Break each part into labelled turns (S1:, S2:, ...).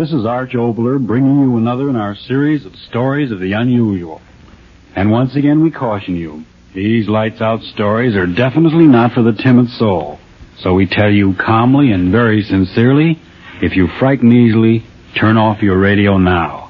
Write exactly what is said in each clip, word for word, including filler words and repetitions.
S1: this is Arch Obler bringing you another in our series of stories of the unusual. And once again we caution you, these lights out stories are definitely not for the timid soul. So we tell you calmly and very sincerely, if you frighten easily, turn off your radio now.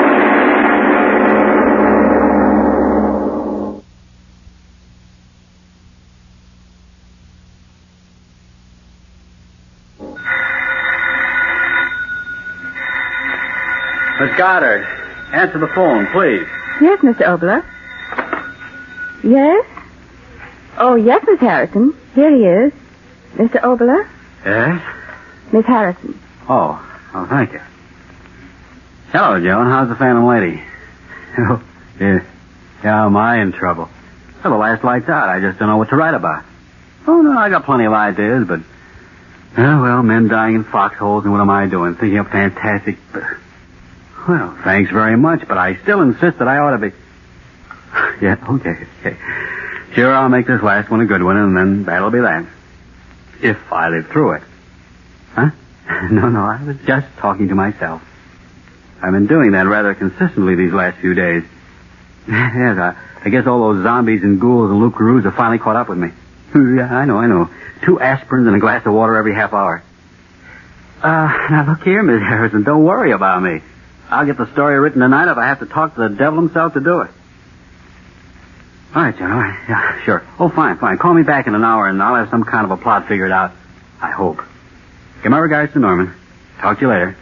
S2: Miss Goddard, answer the phone, please.
S3: Yes, Mister Obler. Yes? Oh, yes, Miss Harrison. Here he is. Mister Obler?
S2: Yes?
S3: Miss Harrison.
S2: Oh, oh, thank you. Hello, Joan. How's the Phantom Lady? Oh, yeah. Yeah, am I in trouble? Well, the last light's out. I just don't know what to write about. Oh, no, I got plenty of ideas, but... Oh, well, men dying in foxholes, and what am I doing? Thinking up fantastic... Well, thanks very much, but I still insist that I ought to be... Yeah, okay, okay. Sure, I'll make this last one a good one, and then that'll be that. If I live through it. Huh? No, no, I was just talking to myself. I've been doing that rather consistently these last few days. Yes, I, I guess all those zombies and ghouls and Lucaroos have finally caught up with me. Yeah, I know, I know. Two aspirins and a glass of water every half hour. Uh, now look here, Miss Harrison, don't worry about me. I'll get the story written tonight if I have to talk to the devil himself to do it. All right, John, all right. Yeah, sure. Oh, fine, fine. Call me back in an hour, and I'll have some kind of a plot figured out. I hope. Give my regards to Norman. Talk to you later.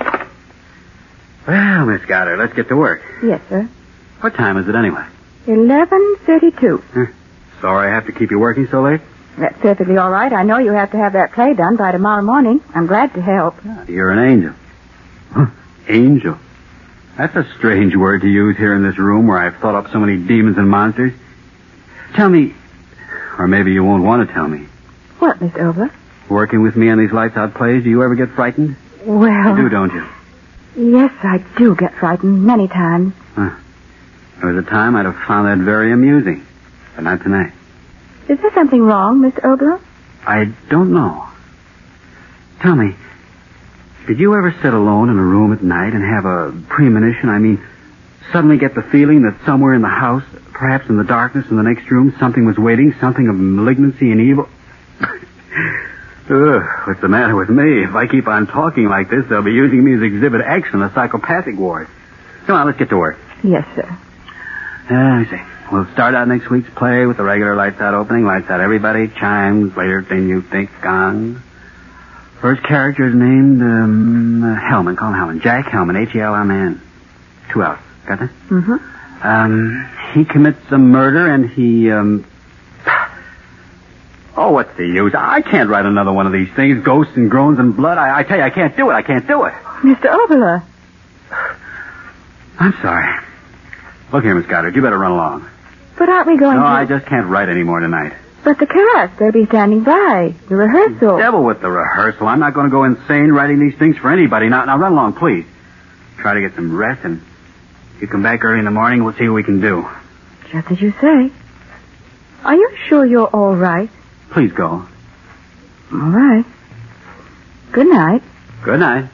S2: Well, Miss Goddard, let's get to work.
S3: Yes, sir.
S2: What time is it anyway?
S3: eleven thirty-two.
S2: Huh. Sorry I have to keep you working so late?
S3: That's perfectly all right. I know you have to have that play done by tomorrow morning. I'm glad to help.
S2: You're an angel. Huh. Angel. That's a strange word to use here in this room where I've thought up so many demons and monsters. Tell me, or maybe you won't want to tell me.
S3: What, Miss Obler?
S2: Working with me on these lights-out plays, do you ever get frightened?
S3: Well...
S2: You do, don't you?
S3: Yes, I do get frightened many times.
S2: Huh. There was a time I'd have found that very amusing, but not tonight.
S3: Is there something wrong, Miss Obler?
S2: I don't know. Tell me, did you ever sit alone in a room at night and have a premonition? I mean, suddenly get the feeling that somewhere in the house, perhaps in the darkness in the next room, something was waiting, something of malignancy and evil? Ugh, what's the matter with me? If I keep on talking like this, they'll be using me as Exhibit X in a psychopathic ward. Come on, let's get to work.
S3: Yes, sir.
S2: Uh, let me see. We'll start out next week's play with the regular lights out opening. Lights out everybody. Chimes later than you think. Gong. First character is named um, uh, Hellman. Call him Hellman. Jack Hellman. H E L M N. Two L's. Got that?
S3: Mm-hmm.
S2: Um, he commits a murder and he, um... Oh, what's the use? I can't write another one of these things. Ghosts and groans and blood. I, I tell you, I can't do it. I can't do it.
S3: Mister Obler.
S2: I'm sorry. Look here, Miss Goddard. You better run along.
S3: But aren't we going
S2: no,
S3: to...
S2: No, I just can't write any more tonight.
S3: But the cast, they'll be standing by. The rehearsal.
S2: Devil with the rehearsal. I'm not going to go insane writing these things for anybody. Now, now, run along, please. Try to get some rest, and you come back early in the morning, we'll see what we can do.
S3: Just as you say. Are you sure you're all right?
S2: Please go.
S3: All right. Good night.
S2: Good night.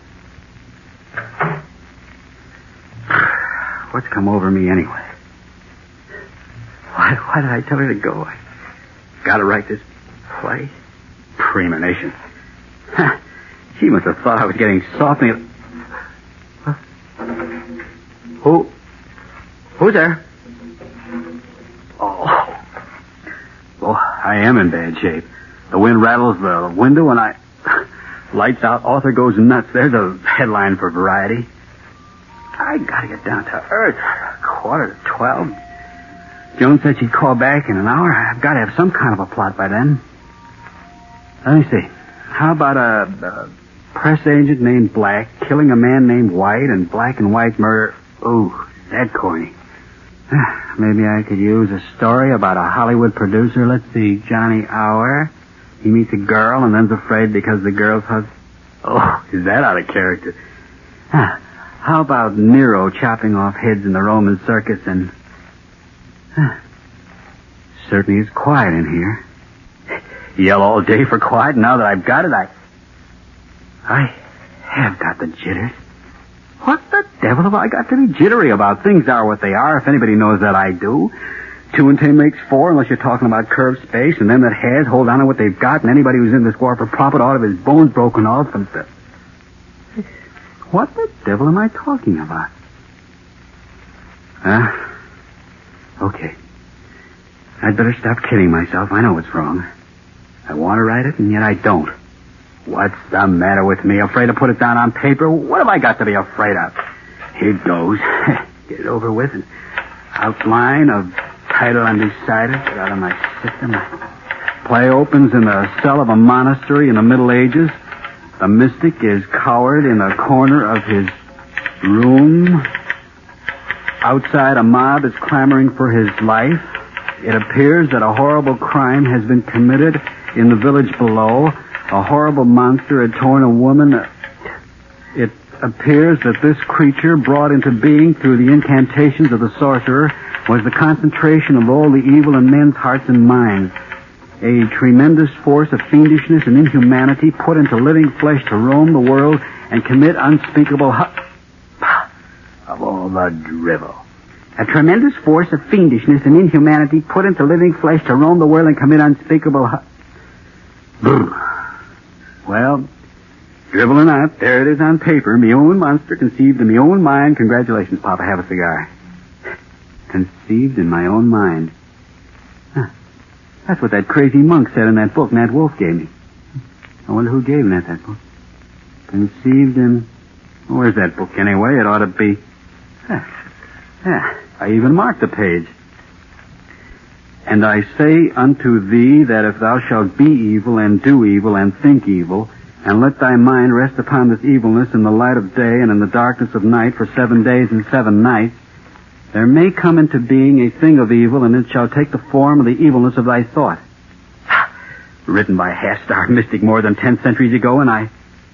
S2: What's come over me anyway? Why, why did I tell her to go? I gotta write this play. Premonition. She must have thought I was getting soft. Huh? Who? Who's there? Oh. Well, I am in bad shape. The wind rattles the window and I... Lights out, author goes nuts. There's a headline for Variety. I gotta get down to earth. Quarter to twelve. Joan said she'd call back in an hour. I've got to have some kind of a plot by then. Let me see. How about a, a press agent named Black killing a man named White and Black and White murder? Ooh, that corny. Maybe I could use a story about a Hollywood producer. Let's see. Johnny Hour. He meets a girl and then's afraid because the girl's husband. Oh, is that out of character? Huh. How about Nero chopping off heads in the Roman circus and... Huh. Certainly is quiet in here. Yell all day for quiet. Now that I've got it, I... I have got the jitters. devil have I got to be jittery about? Things are what they are, if anybody knows that I do. Two and ten makes four, unless you're talking about curved space, and them that has hold on to what they've got, and anybody who's in this war for profit ought to have his bones broken off and the... What the devil am I talking about? Huh? Okay. I'd better stop kidding myself. I know it's wrong. I want to write it, and yet I don't. What's the matter with me? Afraid to put it down on paper? What have I got to be afraid of? Here goes. Get it over with. And outline of title undecided. Get out of my system. Play opens in the cell of a monastery in the Middle Ages. The mystic is cowered in a corner of his room. Outside, a mob is clamoring for his life. It appears that a horrible crime has been committed in the village below. A horrible monster had torn a woman. It appears that this creature, brought into being through the incantations of the sorcerer, was the concentration of all the evil in men's hearts and minds. A tremendous force of fiendishness and inhumanity put into living flesh to roam the world and commit unspeakable... Hu- of all the drivel. A tremendous force of fiendishness and inhumanity put into living flesh to roam the world and commit unspeakable... Hu- well, drivel or not, there it is on paper. Me own monster conceived in me own mind. Congratulations, Papa. Have a cigar. Conceived in my own mind. Huh. That's what that crazy monk said in that book Nat Wolf gave me. I wonder who gave Nat that book. Conceived in... Where's that book anyway? It ought to be... Huh. Yeah, I even marked the page. And I say unto thee that if thou shalt be evil and do evil and think evil, and let thy mind rest upon this evilness in the light of day and in the darkness of night for seven days and seven nights, there may come into being a thing of evil, and it shall take the form of the evilness of thy thought. Written by a half-starved mystic more than ten centuries ago, and I...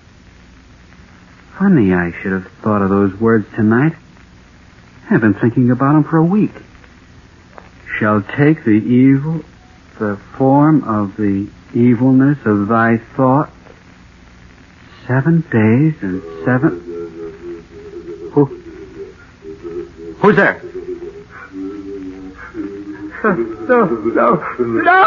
S2: Funny I should have thought of those words tonight. I've been thinking about them for a week. Shall take the evil, the form of the evilness of thy thought. Seven days and seven... Who? Who's there? No, no, no!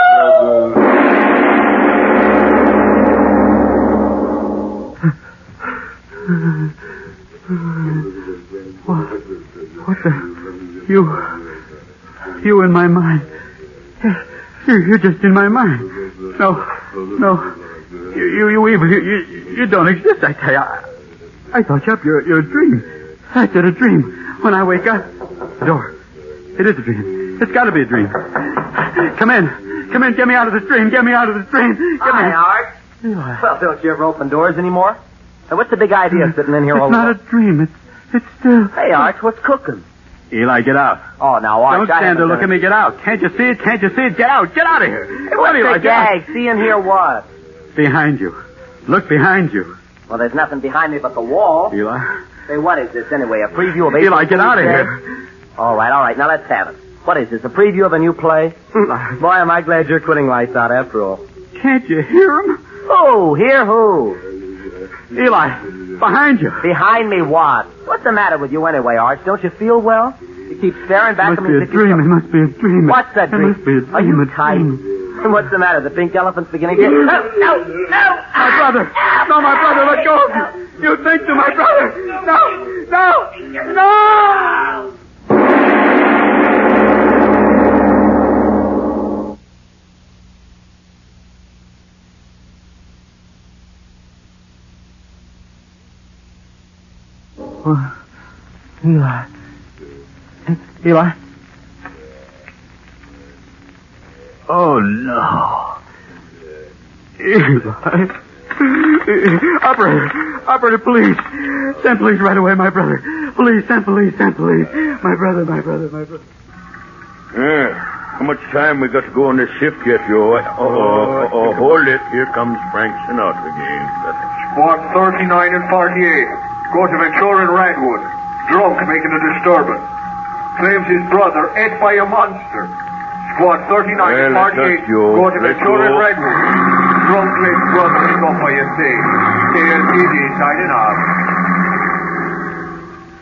S2: What? What the... You... You in my mind. You're, you're just in my mind. No, no. You, you, you evil. You, you, you don't exist, I tell you. I, I thought you up. You're, you're a dream. I said a dream. When I wake up... The door. It is a dream. It's got to be a dream. Come in. Come in. Get me out of this dream. Get me out of this dream. Get
S4: Hi,
S2: me...
S4: Art.
S2: Eli.
S4: Well, don't you ever open doors anymore? Now, what's the big idea sitting in here
S2: It's
S4: all
S2: not
S4: alone?
S2: a dream. It's, it's still...
S4: Hey, Art, what's cooking?
S2: Eli, get out.
S4: Oh, now, Art,
S2: Don't
S4: I
S2: stand there.
S4: haven't
S2: Look at
S4: done
S2: me. Get out. Can't you see it? Can't you see it? Get out. Get out of here.
S4: Hey, what's
S2: Eli,
S4: the
S2: get out.
S4: gag? See and hear what?
S2: Behind you. Look behind you.
S4: Well, there's nothing behind me but the wall.
S2: Eli.
S4: Say, what is this anyway? A preview of...
S2: Eli, get out of
S4: Tuesday?
S2: here.
S4: All right, all right. Now, let's have it. What is this, a preview of a new play?
S2: Eli.
S4: Boy, am I glad you're quitting lights out after all.
S2: Can't you hear him?
S4: Who? Hear who?
S2: Eli, behind you.
S4: Behind me what? What's the matter with you anyway, Art? Don't you feel well? You keep staring back
S2: It
S4: at
S2: must
S4: me.
S2: be a
S4: as if you-
S2: dream. It must be a dream.
S4: What's that
S2: It
S4: dream?
S2: must be a dream.
S4: Are you
S2: a
S4: tight?
S2: dream.
S4: And what's the matter? The pink elephant's beginning to... No, no, no!
S2: My brother. No, my brother, let go of me. You think to my brother. No, no, no! Oh, Eli. Eli? Oh, no. Eli. Operator. Operator, police. Send police right away, my brother. Police, send police, send police. My brother, my brother, my brother.
S5: Yeah. How much time we got to go on this shift yet, yo? Oh, oh, oh, hold it. Here comes Frank Sinatra again.
S6: Squad thirty-nine and forty-eight. Go to Ventura and Redwood. Drunk, making a disturbance. Claims his brother ate by a monster. Squad thirty-nine
S5: Well,
S6: and
S5: let's
S6: forty-eight.
S5: not go.
S6: Go to
S5: Let's
S6: Ventura and
S5: go.
S6: Redwood. Drunk claims brother is up by a safe. K L P D signing off.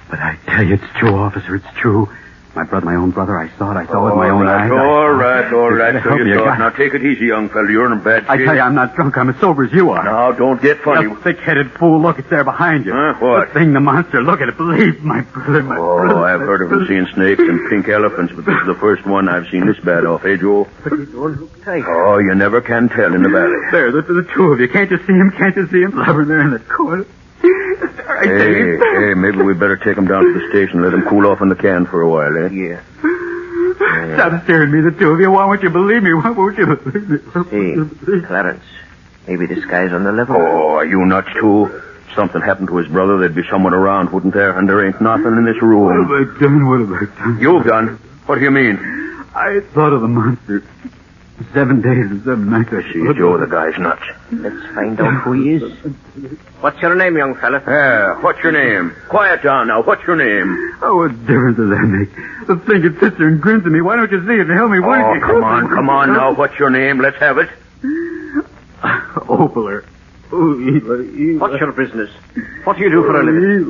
S2: But I tell you, it's true, officer. It's true. My brother, my own brother, I saw it. I saw it with my own eyes.
S5: All right, all right. So
S2: Help me,
S5: you
S2: a
S5: saw
S2: guy.
S5: it. Now take it easy, young fella. You're in a bad shape.
S2: I tell you, I'm not drunk. I'm as sober as you are.
S5: Now, don't get funny.
S2: You thick-headed fool. Look, it's there behind you.
S5: Huh? What?
S2: The thing, the monster. Look at it. Believe my brother, my
S5: Oh,
S2: brother.
S5: I've heard of them seeing snakes and pink elephants, but this is the first one I've seen this bad off, eh, Joe?
S4: But he don't look tight.
S5: Oh, you never can tell in the valley.
S2: There, the, the two of you. Can't you see him? Can't you see him? Blubbering there in the corner. I tell
S5: Hey,
S2: you.
S5: hey, maybe we better take him down to the station, let him cool off in the can for a while, eh?
S4: Yeah.
S2: Stop staring at me, the two of you. Why won't you believe me? Why won't you believe me?
S4: Hey, Clarence, maybe this guy's on the level.
S5: Oh, are you nuts, too? If something happened to his brother, there'd be someone around, wouldn't there? And there ain't nothing in this
S2: What
S5: room.
S2: have I done? What have I done?
S5: You've done? What do you mean?
S2: I thought of the monster. Seven days and seven nights I
S5: See, Joe, the guy's nuts.
S4: Let's find out who he is. What's your name, young fella?
S5: Yeah, what's your name? Quiet down now. What's your name?
S2: Oh, what difference does that make? The thing it sits there and grins at me. Why don't you see it and help me? Why
S5: Oh,
S2: don't you
S5: come on, come on now. What's your name? Let's have it.
S2: Opler. Oh, Eli, Eli.
S4: What's your business? What do you do for a living?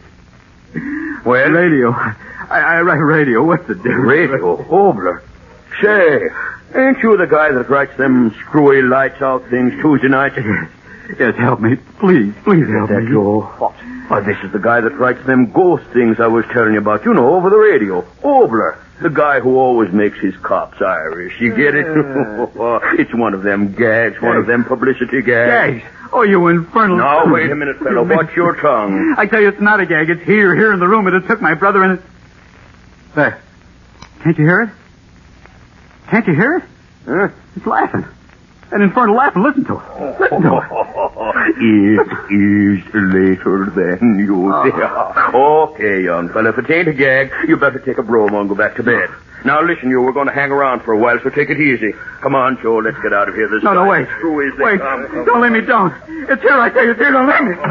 S2: Eli.
S5: Well?
S2: Radio. I, I write radio. What's the difference?
S5: Radio. Obler. Say, ain't you the guy that writes them screwy lights out things Tuesday nights?
S2: Yes. Yes, help me. Please, please help
S5: That
S2: me.
S5: Joe? What? Oh, this is the guy that writes them ghost things I was telling you about. You know, over the radio. Obler. The guy who always makes his cops Irish. You get it? It's one of them gags, one of them publicity gags.
S2: Gags. Oh, you infernal...
S5: Now, wait a minute, fellow. Watch your tongue.
S2: I tell you, it's not a gag. It's here, here in the room. It took my brother and it... There. Can't you hear it? Can't you hear it?
S5: Huh?
S2: It's laughing. An infernal laugh. Listen to it. Listen to it.
S5: It is later than you think. Okay, young fella. If it ain't a gag, you better take a bromo and go back to bed. Now, listen, you. We're going to hang around for a while, so take it easy. Come on, Joe. Let's get out of here. This
S2: No, no,
S5: guy
S2: wait.
S5: is true as they
S2: Wait.
S5: come. Come
S2: Don't
S5: on.
S2: let me down. It's here, I tell you. It's here. Don't let me.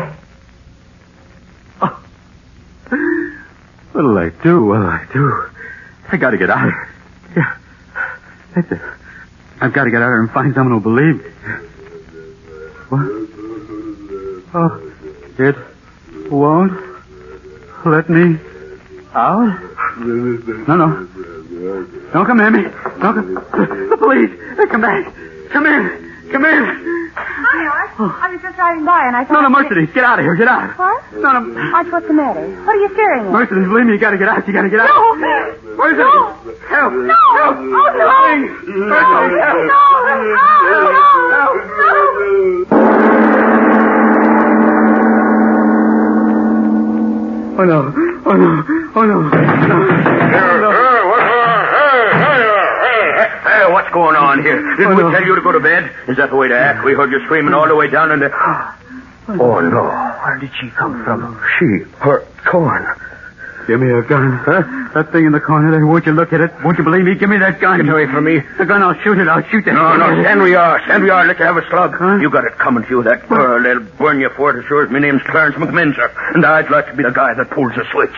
S2: Oh. What'll I do? What'll I do? I gotta get out of here. Yeah. That's it. I've got to get out of here and find someone who'll believe me. What? Oh, it won't let me out? No, no. Don't come near me. Don't come. The police. They come back. Come in. Come in.
S3: Hi, Art. I was just riding by and I thought...
S2: No, no,
S3: I'd-
S2: Mercedes. Get out of here. Get out.
S3: What?
S2: No, no.
S3: Art, what's the matter? What are you staring at?
S2: Mercedes, believe me, you got to get out. You got to get out.
S3: No.
S2: Where's it?
S3: No.
S2: Help.
S3: No.
S2: Help.
S3: Oh, no.
S2: Please.
S3: No.
S2: Mercedes, help.
S3: No. Oh, no. No.
S2: Oh, no. Oh, no. Oh, no. No.
S5: Hey, what- hey, hey, hey, hey, what's going on here? Didn't
S2: Oh,
S5: we
S2: no.
S5: tell you to go to bed? Is that the way to act? We heard you screaming all the way down in the... Oh, no.
S4: Where did she come from?
S5: She, her, corn.
S2: Give me a gun. Huh? That thing in the corner there. Won't you look at it? Won't you believe me? Give me that gun.
S5: Get away from me.
S2: The gun, I'll shoot it. I'll shoot that.
S5: No, no, stand where you are. Stand where you are. Let you have a slug.
S2: Huh?
S5: You got it coming to you, that girl. They'll burn you for it as sure as my name's Clarence McMinzer. And I'd like to be the guy that pulls the switch.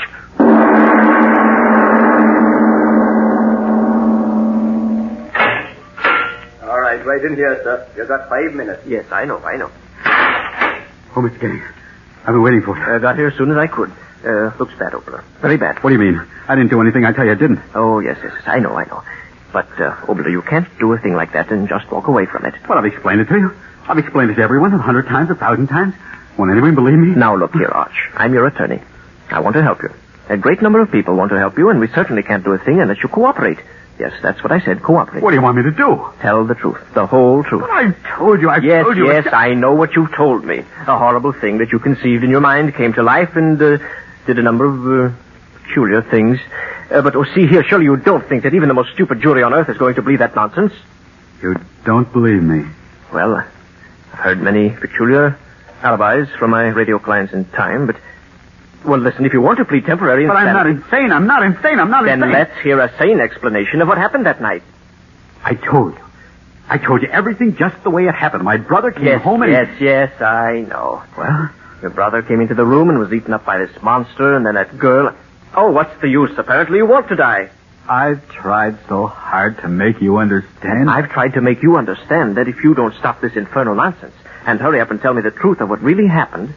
S4: All right, right in here, sir. You got five minutes. Yes, I know, I know.
S2: Oh, Mister Gang. I've been waiting for you.
S4: I got here as soon as I could. Uh, looks bad, Obler. Very bad.
S2: What do you mean? I didn't do anything. I tell you I didn't.
S4: Oh, yes, yes, yes. I know, I know. But, uh, Obler, you can't do a thing like that and just walk away from it.
S2: Well, I've explained it to you. I've explained it to everyone a hundred times, a thousand times. Won't anyone believe me?
S4: Now, look here, Arch. I'm your attorney. I want to help you. A great number of people want to help you, and we certainly can't do a thing unless you cooperate. Yes, that's what I said, cooperate.
S2: What do you want me to do?
S4: Tell the truth. The whole truth.
S2: Well, I told you. I
S4: Yes,
S2: told you.
S4: yes, I know what you've told me. A horrible thing that you conceived in your mind came to life and uh, did a number of uh, peculiar things. Uh, but, oh, see here, surely you don't think that even the most stupid jury on earth is going to believe that nonsense?
S2: You don't believe me.
S4: Well, I've heard many peculiar alibis from my radio clients in time, but... Well, listen, if you want to plead temporary
S2: But I'm not
S4: insanity...
S2: insane. I'm not insane. I'm not
S4: Then
S2: insane.
S4: let's hear a sane explanation of what happened that night.
S2: I told you. I told you everything just the way it happened. My brother came
S4: Yes,
S2: home and...
S4: yes, yes, I know.
S2: Well?
S4: Your brother came into the room and was eaten up by this monster, and then that girl... Oh, what's the use? Apparently you want to die.
S2: I've tried so hard to make you understand.
S4: I've tried to make you understand that if you don't stop this infernal nonsense and hurry up and tell me the truth of what really happened,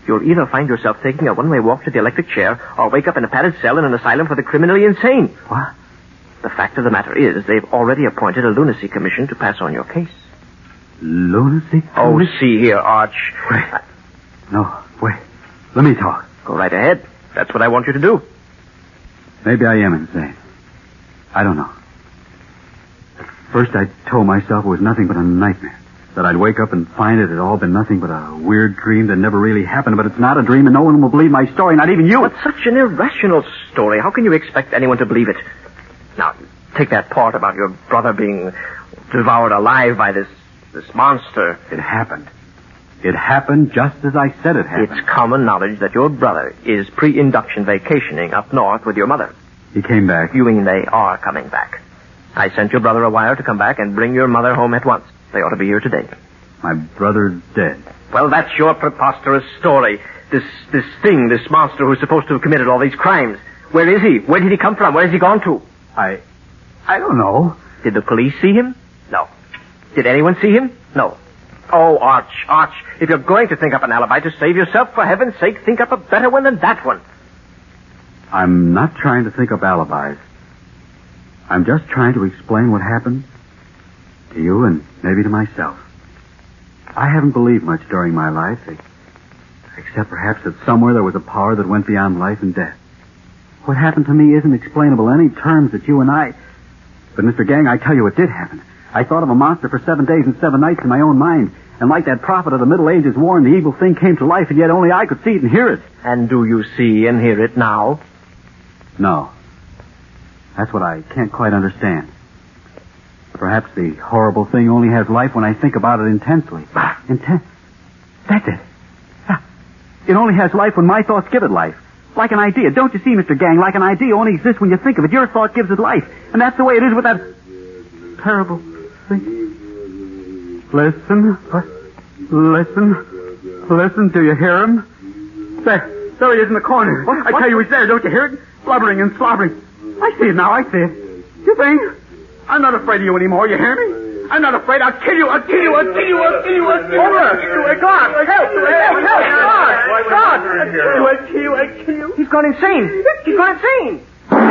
S4: you'll either find yourself taking a one-way walk to the electric chair or wake up in a padded cell in an asylum for the criminally insane.
S2: What?
S4: The fact of the matter is they've already appointed a lunacy commission to pass on your case.
S2: Lunacy?
S4: Oh,
S2: commission?
S4: see here, Arch.
S2: Wait.
S4: I-
S2: No, wait. Let me talk.
S4: Go right ahead. That's what I want you to do.
S2: Maybe I am insane. I don't know. At first I told myself it was nothing but a nightmare. That I'd wake up and find it had all been nothing but a weird dream that never really happened, but it's not a dream and no one will believe my story, not even you.
S4: But such an irrational story. How can you expect anyone to believe it? Now, take that part about your brother being devoured alive by this this monster.
S2: It happened. It happened just as I said it happened.
S4: It's common knowledge that your brother is pre-induction vacationing up north with your mother.
S2: He came back.
S4: You mean they are coming back? I sent your brother a wire to come back and bring your mother home at once. They ought to be here today.
S2: My brother's dead.
S4: Well, that's your preposterous story. This this thing, this monster who's supposed to have committed all these crimes. Where is he? Where did he come from? Where has he gone to?
S2: I... I don't know.
S4: Did the police see him? No. Did anyone see him? No. Oh, Arch, Arch, if you're going to think up an alibi to save yourself, for heaven's sake, think up a better one than that one.
S2: I'm not trying to think up alibis. I'm just trying to explain what happened to you and maybe to myself. I haven't believed much during my life, except perhaps that somewhere there was a power that went beyond life and death. What happened to me isn't explainable in any terms that you and I... But, Mister Gang, I tell you it did happen. I thought of a monster for seven days and seven nights in my own mind. And like that prophet of the Middle Ages warned, the evil thing came to life, and yet only I could see it and hear it.
S4: And do you see and hear it now?
S2: No. That's what I can't quite understand. Perhaps the horrible thing only has life when I think about it intensely. Intense? That's it. It only has life when my thoughts give it life. Like an idea. Don't you see, Mister Gang? Like an idea only exists when you think of it. Your thought gives it life. And that's the way it is with that terrible thing. Listen. Listen. Listen. Do you hear him? There. There he is in the corner.
S4: What?
S2: I
S4: What?
S2: tell you, he's there. Don't you hear it? Blubbering and slobbering. I see it now. I see it. You think? I'm not afraid of you anymore. You hear me? I'm not afraid. I'll kill you. I'll kill you. I'll kill you. I'll kill you. I'll kill you.
S4: Over. God, help. Help. Help. God. God.
S2: I'll kill you. I'll kill you. I'll kill you.
S4: He's gone insane. He's gone insane.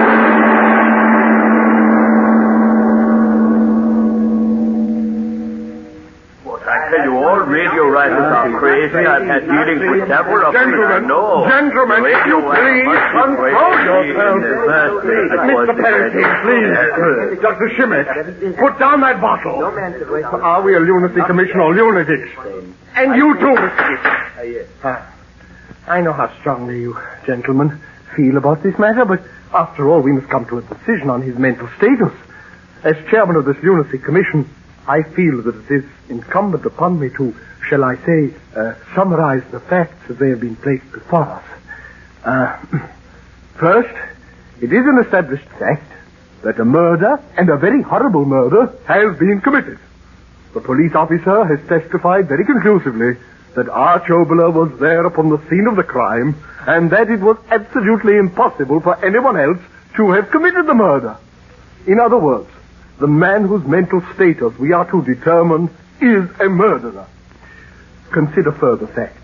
S5: I tell you, all radio writers are crazy. I've had dealings with several of them.
S6: Gentlemen,
S5: No.
S6: gentlemen, if you please, control yourselves. Mister Perrotine, please. Doctor Schmidt, put down that bottle. Are we a lunacy commission or lunatics? And you too, Mister
S7: Uh, I know how strongly you gentlemen feel about this matter, but after all, we must come to a decision on his mental status. As chairman of this lunacy commission, I feel that it is incumbent upon me to, shall I say, uh, summarize the facts as they have been placed before us. Uh, first, it is an established fact that a murder, and a very horrible murder, has been committed. The police officer has testified very conclusively that Arch Oboler was there upon the scene of the crime, and that it was absolutely impossible for anyone else to have committed the murder. In other words, the man whose mental status we are to determine is a murderer. Consider further facts.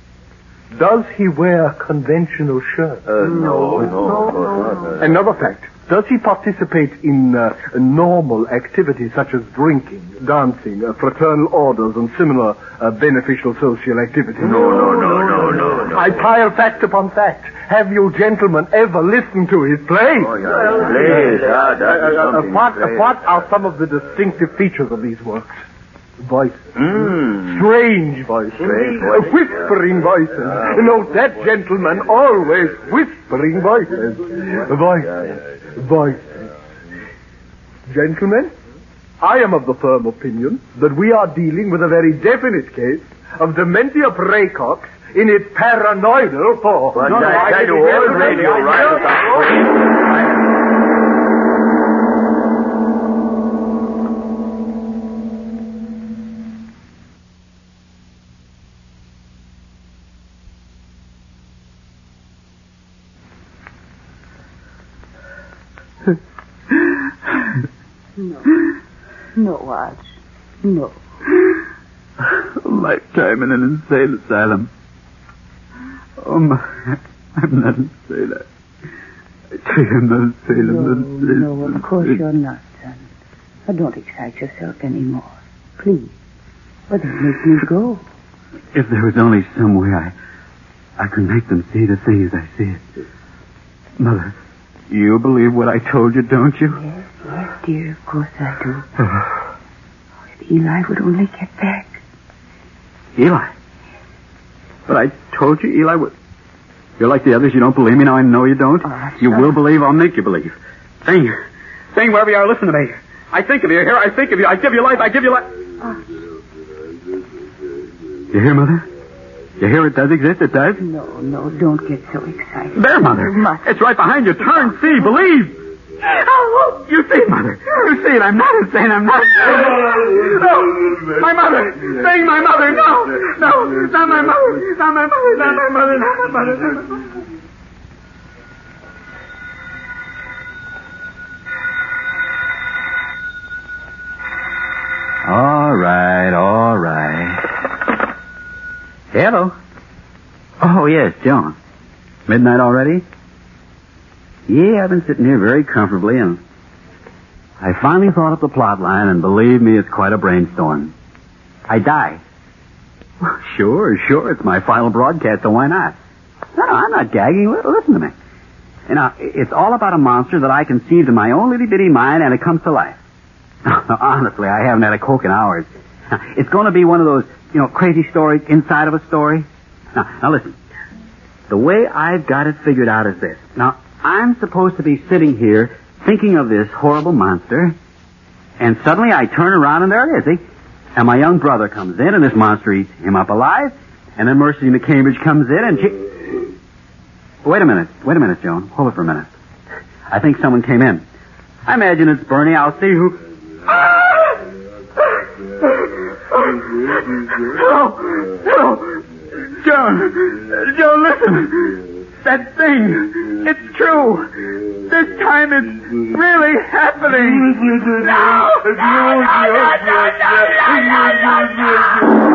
S7: Does he wear conventional shirts?
S5: Uh, no, no, no.
S7: Another fact. Does he participate in uh, normal activities such as drinking, dancing, uh, fraternal orders, and similar uh, beneficial social activities?
S5: No, no, no, no, no, no.
S7: I pile fact upon fact. Have you gentlemen ever listened to his plays?
S5: Oh, yeah. Please, ah, that is
S7: Uh, uh,
S5: something
S7: what,
S5: strange.
S7: what are some of the distinctive features of these works? Voices.
S5: Mm.
S7: Strange voices.
S5: Strange
S7: Uh,
S5: voices,
S7: whispering voices. Note that, gentlemen, always whispering voices. Voices. Voices. Gentlemen, I am of the firm opinion that we are dealing with a very definite case of dementia praecox in its paranoidal form.
S5: But
S7: No, no,
S5: I tell you, all radio writers are crazy.
S3: No. No, Arch. No.
S2: A lifetime in an insane asylum. Oh, my. I'm not insane. I, I tell you, I'm not insane. I'm
S8: No,
S2: not insane.
S8: no, of course you're not, son. Now, don't excite yourself anymore. Please. But it makes me go.
S2: If there was only some way I, I could make them see the thing as I see it. Mother, you believe what I told you, don't you?
S8: Yes, yes, dear, of course I do. If Eli would only get back.
S2: Eli? But I told you Eli would... You're like the others. You don't believe me. Now I know you don't.
S8: Oh,
S2: you
S8: son.
S2: will believe. I'll make you believe. Sing. Sing wherever you are. Listen to me. I think of you. Here, I think of you. I give you life. I give you life.
S8: Oh.
S2: You hear, Mother? You hear it does exist? It does?
S8: No, no, don't get so excited.
S2: There, Mother.
S8: You must.
S2: It's right behind you. Turn, see, believe. Oh, you see it, Mother. You see it. I'm not insane. I'm not insane. No, my mother. Sing, my mother. No, no, not my mother. Not my mother. Not my mother. Not my mother. Not my mother. All right, all right. Hello. Oh, yes, John. Midnight already? Yeah, I've been sitting here very comfortably, and I finally thought up the plot line, and believe me, it's quite a brainstorm. I die. Well, sure, sure, it's my final broadcast, so why not? No, no, I'm not gagging. Listen to me. You know, it's all about a monster that I conceived in my own little-bitty mind, and it comes to life. Honestly, I haven't had a Coke in hours. It's going to be one of those, you know, crazy stories inside of a story. Now, now listen. The way I've got it figured out is this. Now, I'm supposed to be sitting here thinking of this horrible monster, and suddenly I turn around and there it is, see? And my young brother comes in, and this monster eats him up alive, and then Mercy McCambridge comes in, and she... Wait a minute. Wait a minute, Joan. Hold it for a minute. I think someone came in. I imagine it's Bernie. I'll see who... Ah! Hello! Hello! Joan! Joan, listen! That thing! It's true! This time it's really happening! No! No! No! No! No! No! No! No! No!